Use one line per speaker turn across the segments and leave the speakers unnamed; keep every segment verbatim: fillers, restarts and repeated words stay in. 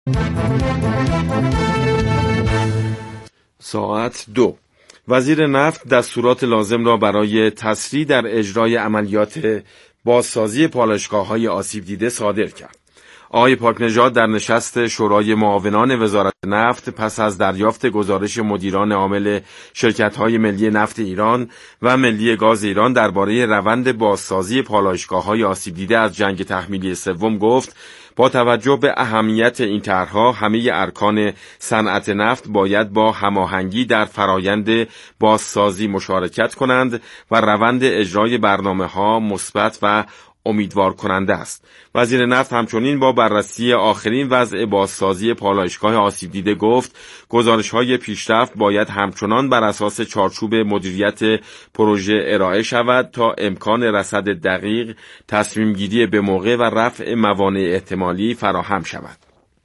ساعت دو. وزیر نفت دستورات لازم را برای تسریع در اجرای عملیات بازسازی پالایشگاه‌های آسیب دیده صادر کرد. آقای پاکنژاد در نشست شورای معاونان وزارت نفت پس از دریافت گزارش مدیران عامل شرکت‌های ملی نفت ایران و ملی گاز ایران درباره روند بازسازی پالایشگاه‌های آسیب دیده از جنگ تحمیلی سوم گفت با توجه به اهمیت این طرح‌ها همه ارکان صنعت نفت باید با هماهنگی در فرایند بازسازی مشارکت کنند و روند اجرای برنامه‌ها مثبت و امیدوار کننده است. وزیر نفت همچنین با بررسی آخرین وضع بازسازی پالایشگاه آسیب دیده گفت گزارش‌های پیشرفت باید همچنان بر اساس چارچوب مدیریت پروژه ارائه شود تا امکان رصد دقیق، تصمیم گیری به موقع و رفع موانع احتمالی فراهم شود.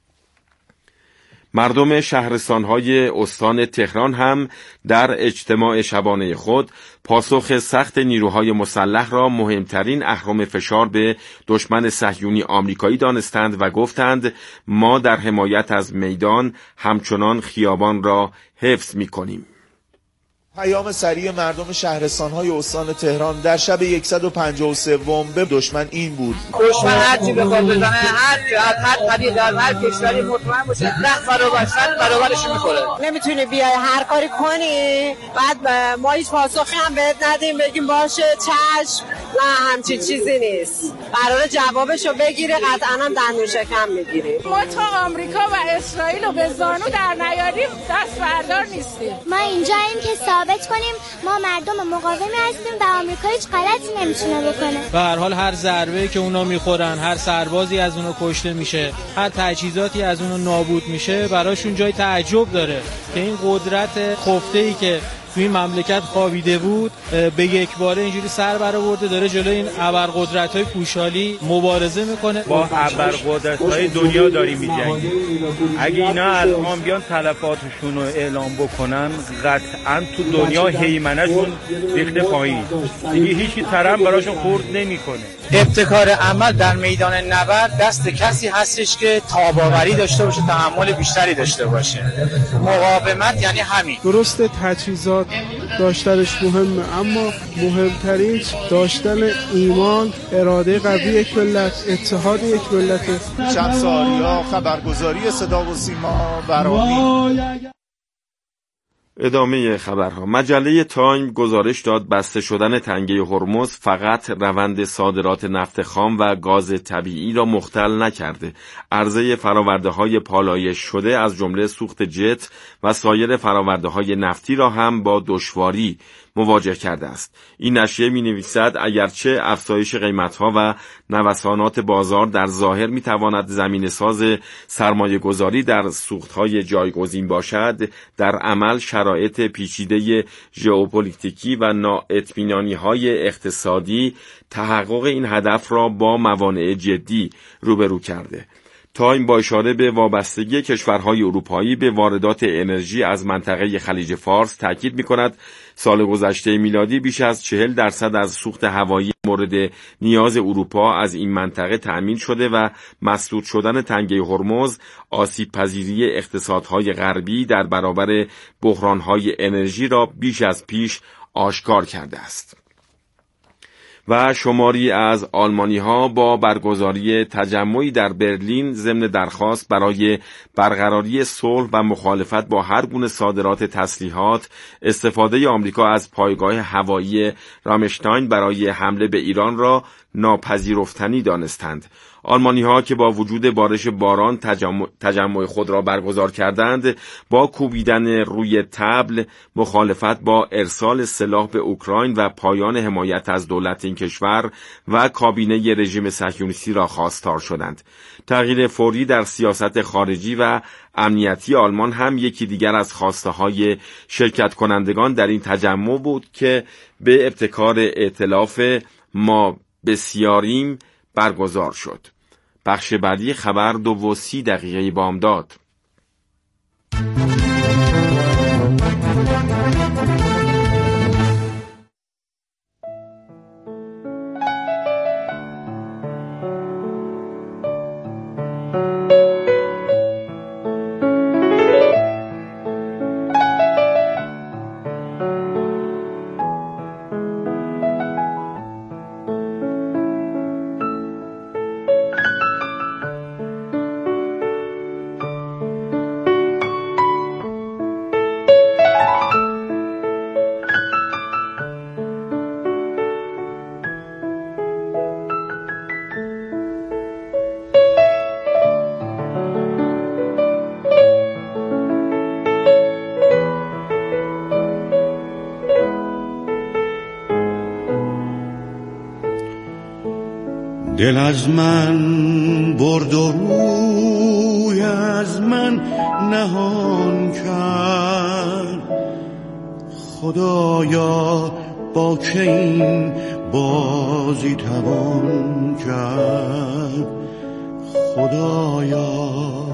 مردم شهرستان‌های استان تهران هم در اجتماع شبانه خود پاسخ سخت نیروهای مسلح را مهمترین اهرم فشار به دشمن صهیونی آمریکایی دانستند و گفتند ما در حمایت از میدان همچنان خیابان را حفظ می‌کنیم.
پیام سریع مردم شهرستان‌های استان تهران در شب صد و پنجاه و سه به دشمن این بود:
دشمن هر چی بخواد بزنه، هر جهت، هر طریق، در هر کشوری مطمئن باشه ده برابر صد برابرش می‌خوره.
نمیتونی بیای هر کاری کنی بعد ما هیچ پاسخی هم بهت ندیم بگیم باشه چشم، نه همچین چیزی نیست. قراره جوابشو بگیری، قطعاً هم دندون شکم میگیری.
ما تا آمریکا و اسرائیل رو به زانو در نیاریم دست بردار نیستیم.
ما اینجاییم که ثابت کنیم ما مردم مقاومی هستیم و آمریکا هیچ غلطی نمیتونه بکنه.
به هر حال هر ضربه که اونا میخورن، هر سربازی از اونا کشته میشه، هر تجهیزاتی از اونا نابود میشه، براشون جای تعجب داره که این قدرت خفته‌ای که توی این مملکت خوابیده بود به یک باره اینجوری سر برآورده داره جلوی این ابرقدرت‌های پوشالی مبارزه میکنه.
با ابرقدرت‌های دنیا داریم می‌جنگیم. اگه اینا الان بیان تلفاتشون رو اعلام بکنن قطعاً تو دنیا هیمنه‌شون ریخته پایین. دیگه هیچ طرف براشون خورد نمیکنه.
ابتکار عمل در میدان نبرد دست کسی هستش که تاباوری داشته باشه، تحمل بیشتری داشته باشه. مقاومت یعنی همین.
درسته تجهیزات داشتنش مهمه، اما مهمترین داشتن ایمان، اراده قوی یک ملت، اتحاد یک ملت.
چند سالیا خبرگزاری صدا و سیما برای
ادامه خبرها. مجله تایم گزارش داد بسته شدن تنگه هرمز فقط روند صادرات نفت خام و گاز طبیعی را مختل نکرده. عرضه فرآورده‌های پالایش شده از جمله سوخت جت و سایر فرآورده‌های نفتی را هم با دشواری مواجه کرده است. این نشریه می‌نویسد اگرچه افزایش قیمت‌ها و نوسانات بازار در ظاهر می‌تواند زمینه‌ساز سرمایه‌گذاری در سوخت‌های جایگزین باشد، در عمل شرایط پیچیده ژئوپلیتیکی و نااطمینانی‌های اقتصادی تحقق این هدف را با موانع جدی روبرو کرده. تایم با اشاره به وابستگی کشورهای اروپایی به واردات انرژی از منطقه خلیج فارس تاکید می‌کند سال گذشته میلادی بیش از چهل درصد از سوخت هوایی مورد نیاز اروپا از این منطقه تأمین شده و مسدود شدن تنگه هرمز آسیب پذیری اقتصادهای غربی در برابر بحرانهای انرژی را بیش از پیش آشکار کرده است. و شماری از آلمانی‌ها با برگزاری تجمعی در برلین ضمن درخواست برای برقراری صلح و مخالفت با هر گونه صادرات تسلیحات، استفاده آمریکا از پایگاه هوایی رامشتاین برای حمله به ایران را ناپذیرفتنی دانستند. آلمانی‌ها که با وجود بارش باران تجمع, تجمع خود را برگزار کردند، با کوبیدن روی طبل مخالفت با ارسال سلاح به اوکراین و پایان حمایت از دولت این کشور و کابینه رژیم صهیونیستی را خواستار شدند. تغییر فوری در سیاست خارجی و امنیتی آلمان هم یکی دیگر از خواسته‌های شرکت کنندگان در این تجمع بود که به ابتکار ائتلاف ما بسیاریم برگزار شد. بخش بعدی خبر دو و سی دقیقه بامداد.
دل از من برد و روی از من نهان کرد. خدایا با که این بازی توان کرد. خدایا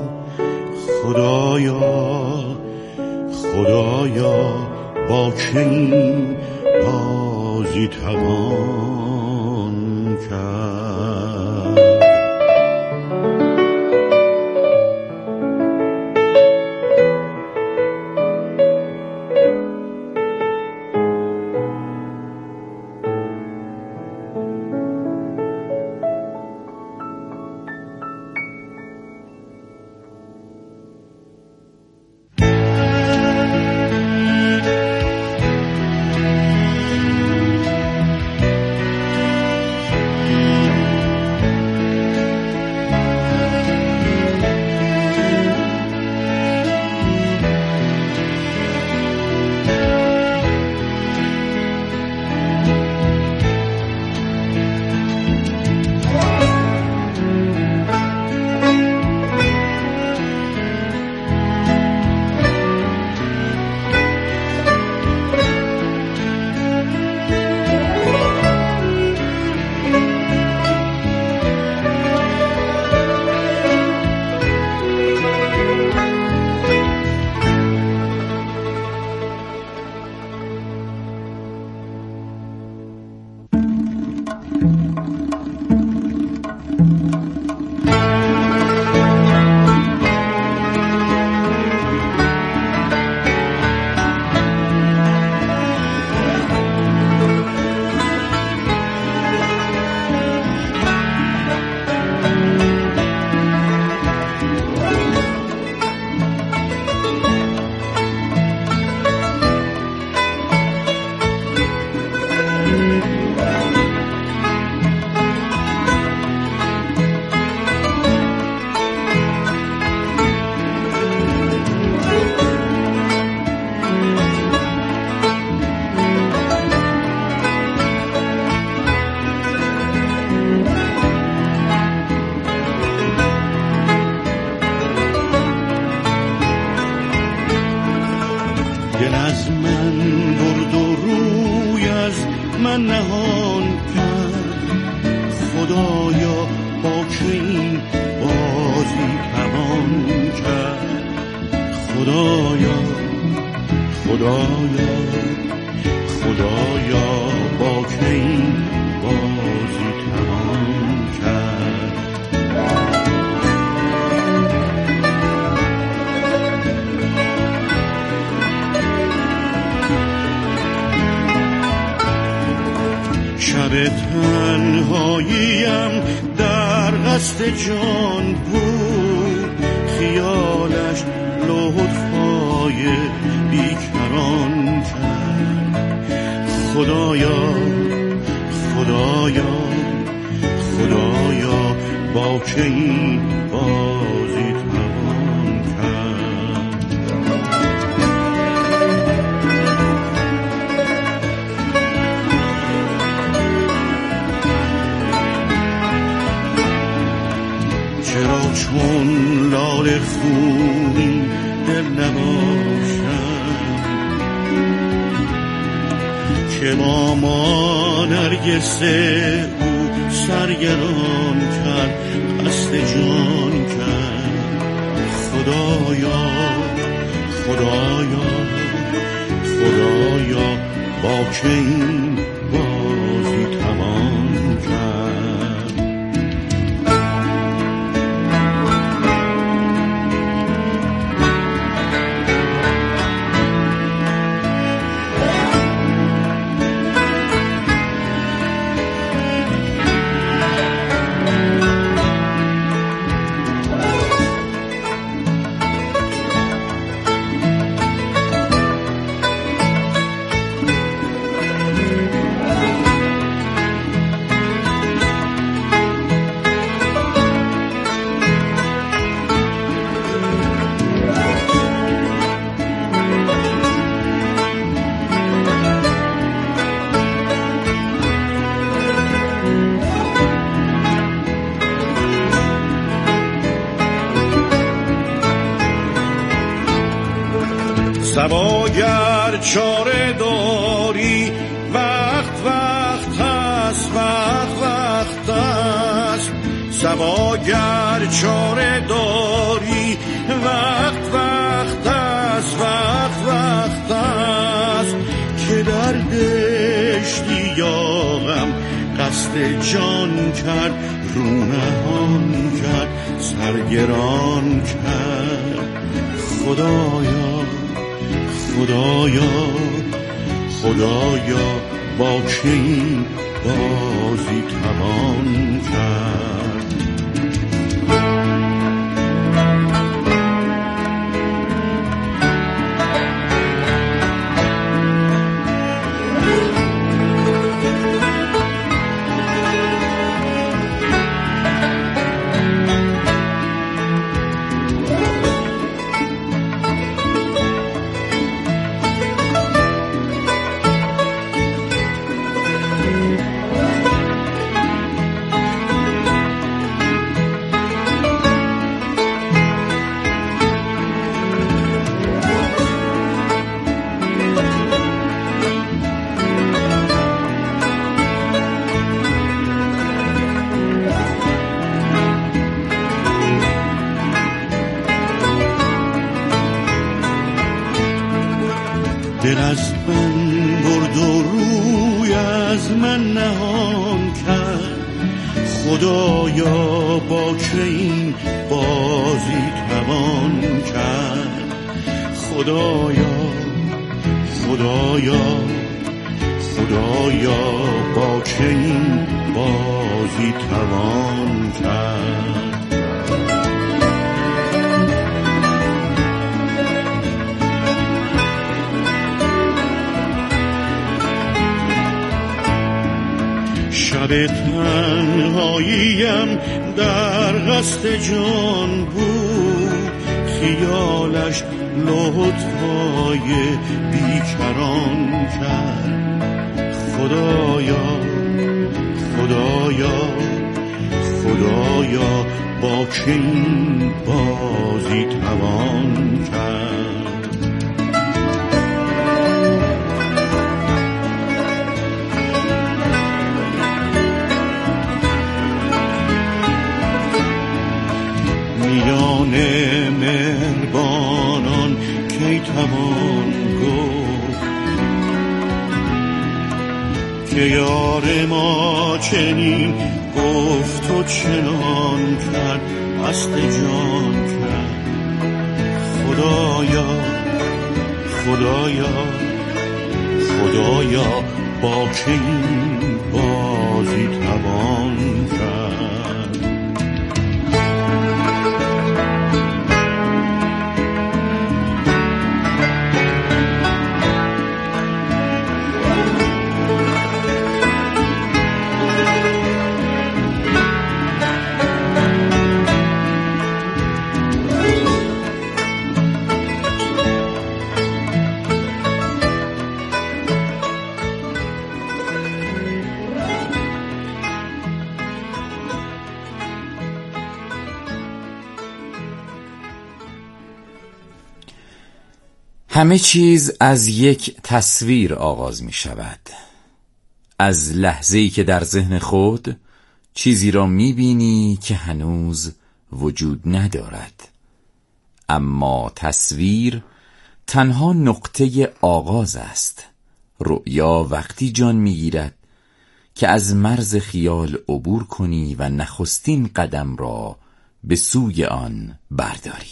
خدایا خدایا با که این بازی توان کرد. شب تنهاییم در قصد جان بود، خیالش لطفای بیکران کرد. خدایا خدایا خدایا با که این بازی توان کرد. چرا چون لاله خونی دل نباشم که با ما نرگس او سرگران کرد، قصد جان کرد. خدایا خدایا خدایا با که این بازی توان کرد. سباگر چاره داری وقت وقت هست وقت وقت هست سباگر چاره داری وقت وقت هست وقت وقت هست که در دشتی یاغم قصد جان کرد رو نهان کرد سرگران کرد خدایا خدایا خدایا با که این بازی توان کرد دل از من برد و روی از من نهان کرد خدایا با که این بازی توان کرد خدایا خدایا خدایا با که این بازی توان کرد شب تنهاییم در قصد جان بود خیالش لطفای بیکران کرد خدایا خدایا خدایا با که این بازی توان کرد میان مهربانان کی توان گفت که یار ما چنین گفت و چنان کرد قصد جان کرد خدایا خدایا خدایا با که این بازی توان کرد
همه چیز از یک تصویر آغاز می شود. از لحظه‌ای که در ذهن خود چیزی را می بینی که هنوز وجود ندارد، اما تصویر تنها نقطه آغاز است. رؤیا وقتی جان می گیرد که از مرز خیال عبور کنی و نخستین قدم را به سوی آن برداری.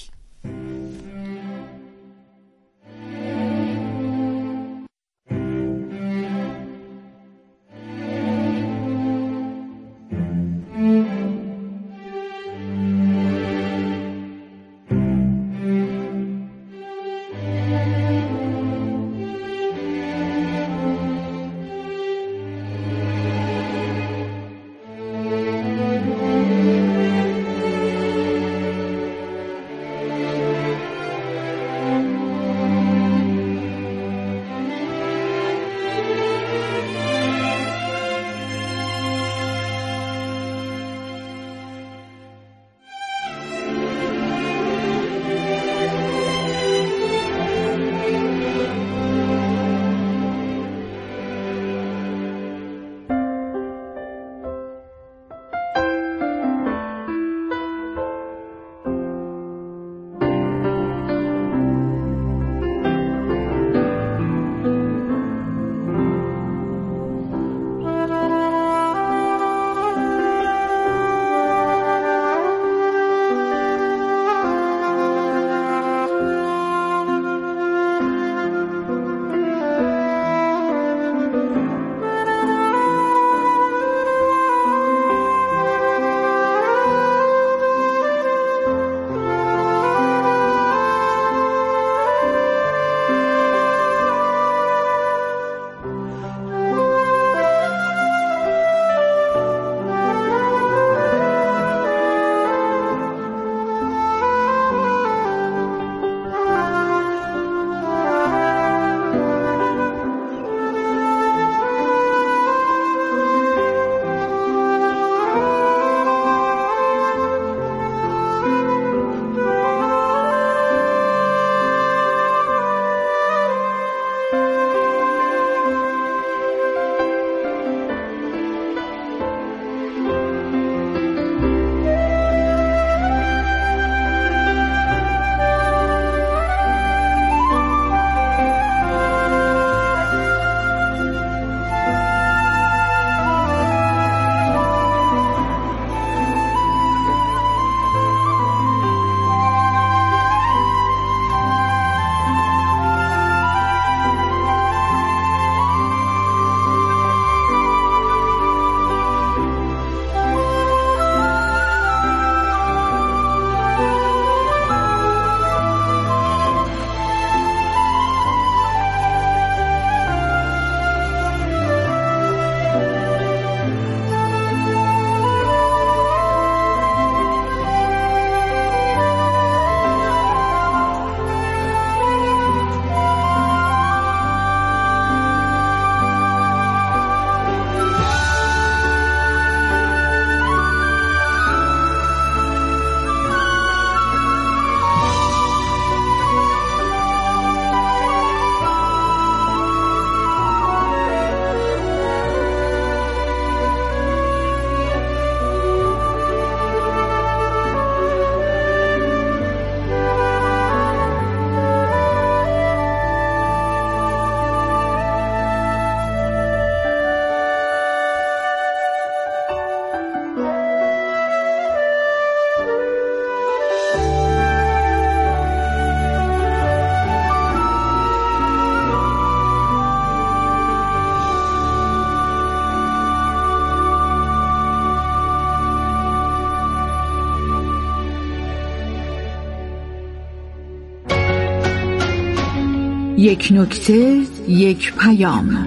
یک نکته، یک پیام.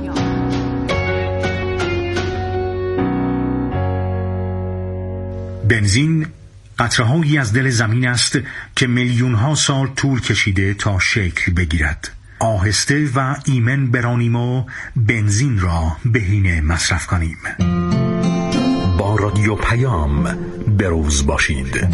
بنزین قطره‌هایی از دل زمین است که میلیون‌ها سال طول کشیده تا شکل بگیرد. آهسته و ایمن برانیم و بنزین را بهینه مصرف کنیم. با رادیو پیام بروز باشید.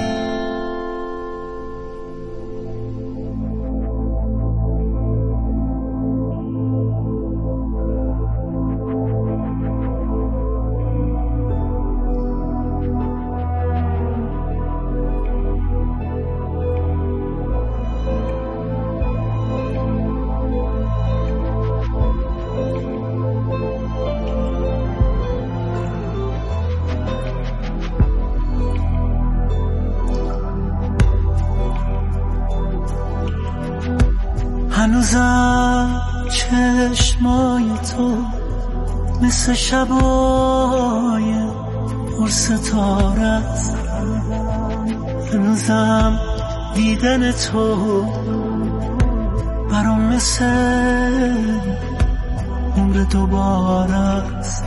هنوزم چشمای تو مثل شبای پر ستاره است، هنوزم دیدن تو برام مثل عمر دوباره است.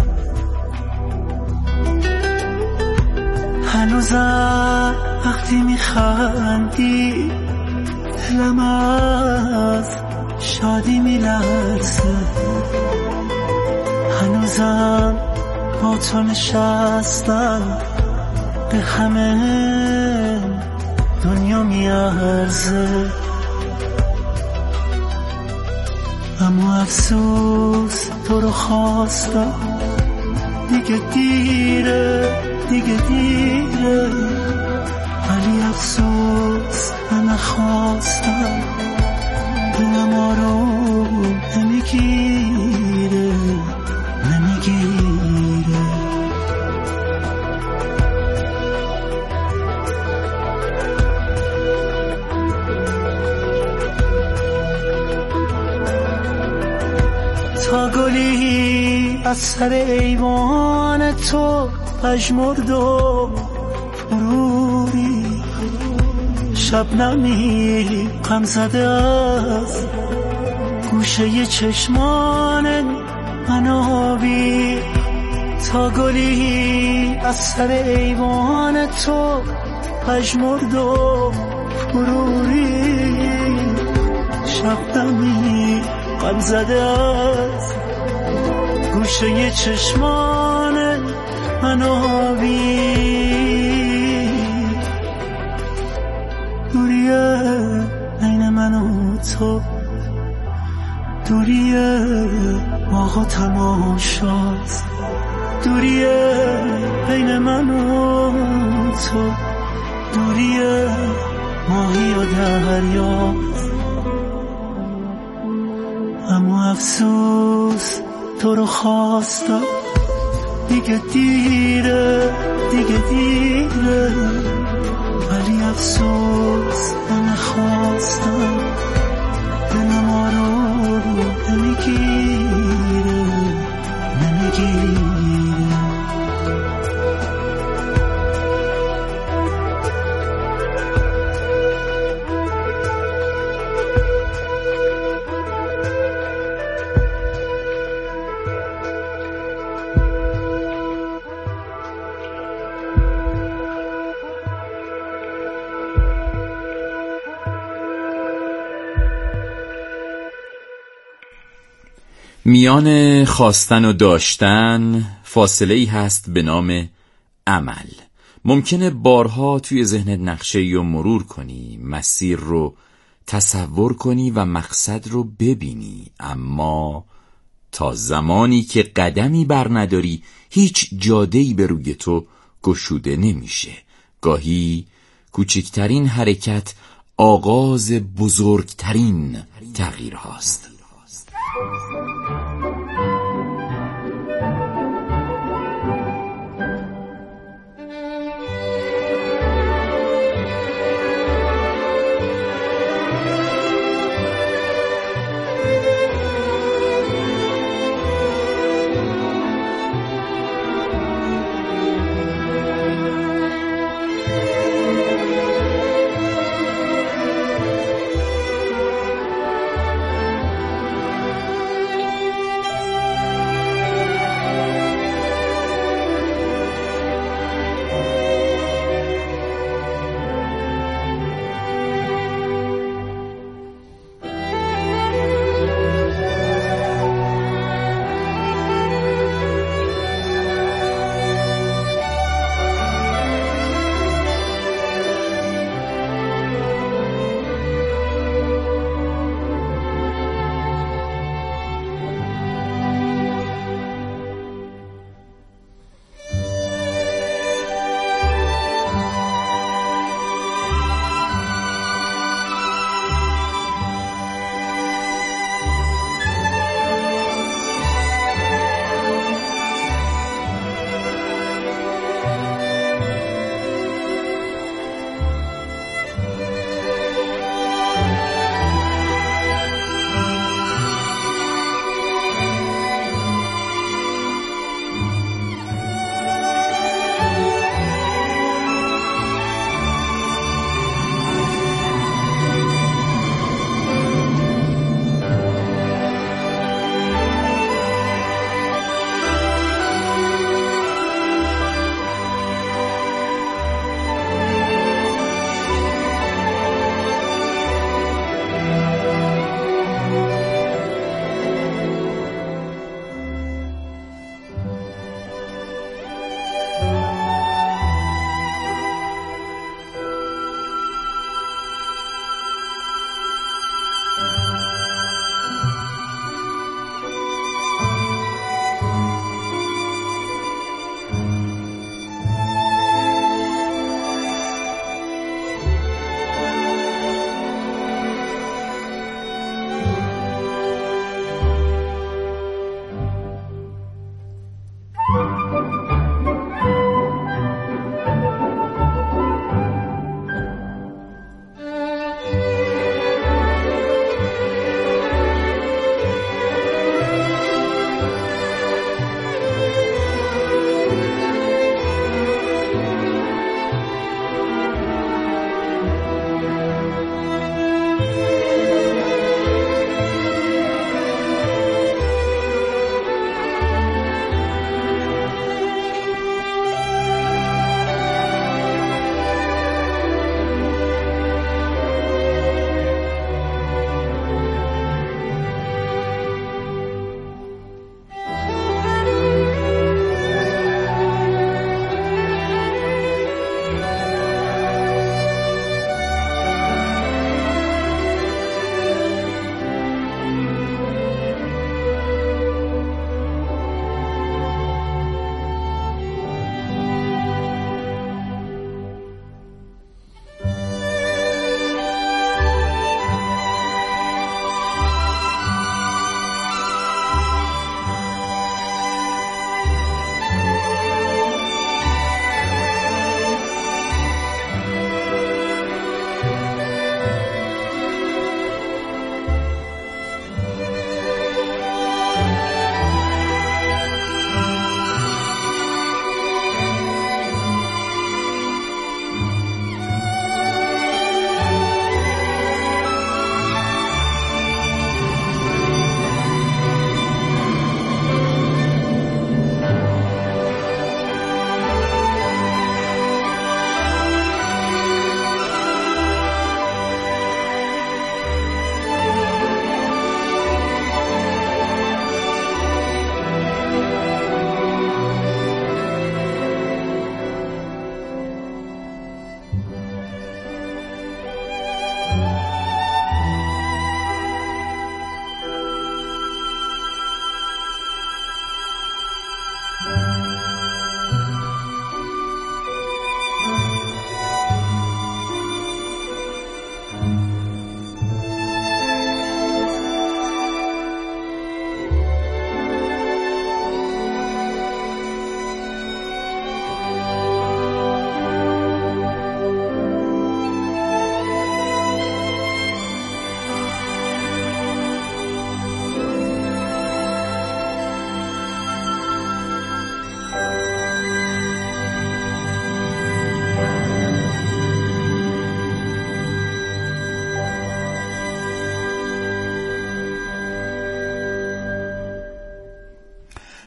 هنوزم وقتی میخندی دلم از شادی میلرزه، هنوزم با تو نشستم به همه دنیا میارزه. اما افسوس تو رو خواستم، دیگه دیره دیگه دیره، ولی افسوس من نخواستم، دلم آروم نمیگیره نمیگیره. تا گلی از سر ایوان تو پژمرد و فروری، شبنمی غم زده از گوشه چشمان من آبی. تا گلی از سر ایوان تو پژمرد و فروری، شبنمی غم زده از گوشه چشمان من آبی. دوریه بین من و تو، دوریه باغ و تماشاست، دوریه بین من و تو، دوریه ماهی و دریاست. اما افسوس تو رو خواستم، دیگه دیره دیگه دیره، ولی افسوس من نخواستم، دلم آروم نمیگیره نمیگیره.
میان خواستن و داشتن فاصله ای هست به نام عمل. ممکنه بارها توی ذهنت نقشه‌ای رو مرور کنی، مسیر رو تصور کنی و مقصد رو ببینی، اما تا زمانی که قدمی بر نداری هیچ جاده‌ای به روی تو گشوده نمیشه. گاهی کوچکترین حرکت آغاز بزرگترین تغییر هاست.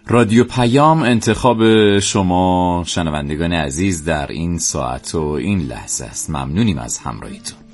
رادیو پیام انتخاب شما شنوندگان عزیز در این ساعت و این لحظه است. ممنونیم از همراهیتون.